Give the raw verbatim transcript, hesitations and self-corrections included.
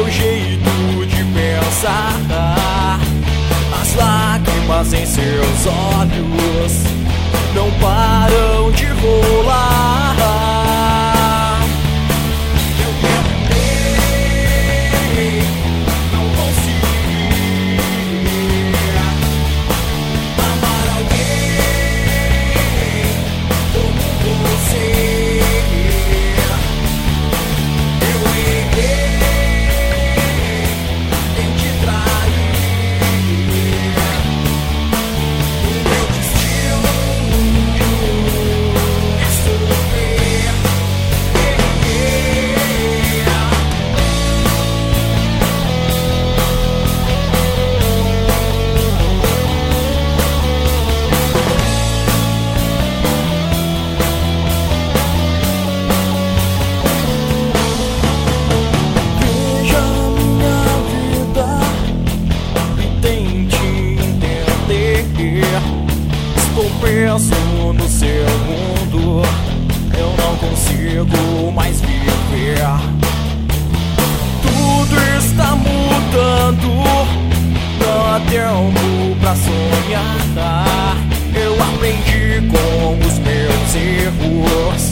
seu jeito de pensar. As lágrimas em seus olhos não param de rolar. Eu tentei, não consegui amar alguém como você. Eu errei em te trair. O meu destino é sofrer. Veja minha vida e tente entender. Estou preso no seu mundo, eu não consigo mais viver. Tudo está mudando, não há tempo pra sonhar. Eu aprendi com os meus erros